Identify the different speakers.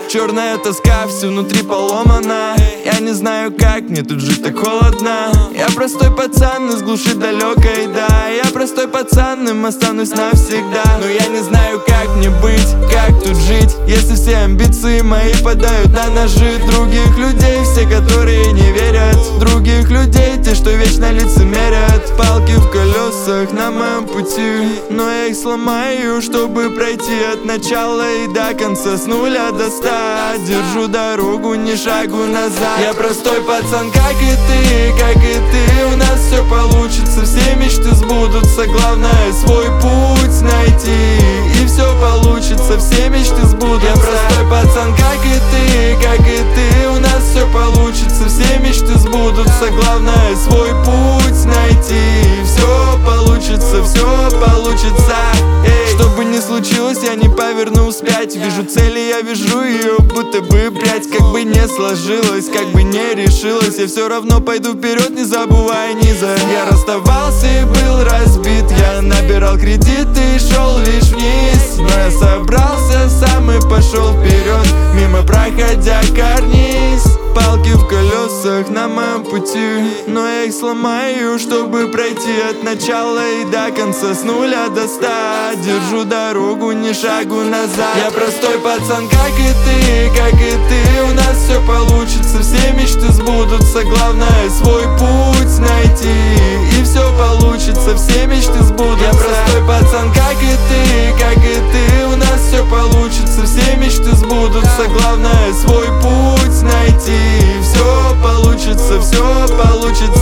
Speaker 1: черная тоска, все внутри поломана. Я не знаю как, мне тут жить так холодно. Я простой пацан из глуши далекой, да. Я простой пацан, им останусь навсегда. Но я не знаю как мне быть, как тут жить, если все амбиции мои падают на ножи других людей, все, которые не верят. Других людей, те, что вечно лицемерят. Палки в колесах на моем пути, но я их сломаю, чтобы пройти от начала и до конца, с нуля до 100. Держу дорогу, ни шагу назад. Я простой пацан, как и ты, как и ты. У нас все получится, все мечты сбудутся. Главное свой путь найти, и все получится, все мечты сбудутся. Я простой пацан, как и ты, как и ты. У нас все получится, все мечты сбудутся. Главное свой путь найти, все получится, все получится. Что бы ни случилось, я не поверну вспять. Вижу цели, я вижу ее, будто бы прядь. Как бы не сложилось, как бы не решилось, я все равно пойду вперед, не забывая низа. Я расставался и был разбит, я набирал кредиты и шел лишь вниз. Но я собрался сам и пошел вперед, мимо проходя карниз. Палки в колесах на моем пути, но я их сломаю, чтобы пройти от начала и до конца, с нуля до 100. Держу дорогу, ни шагу назад. Я простой пацан, как и ты, как и ты. У нас все получится, все мечты сбудутся. Главное свой путь найти, и все получится, все мечты сбудутся. Я простой пацан, как и ты, как и ты. У нас все получится, все мечты сбудутся. Главное свой путь найти, все получится, все получится.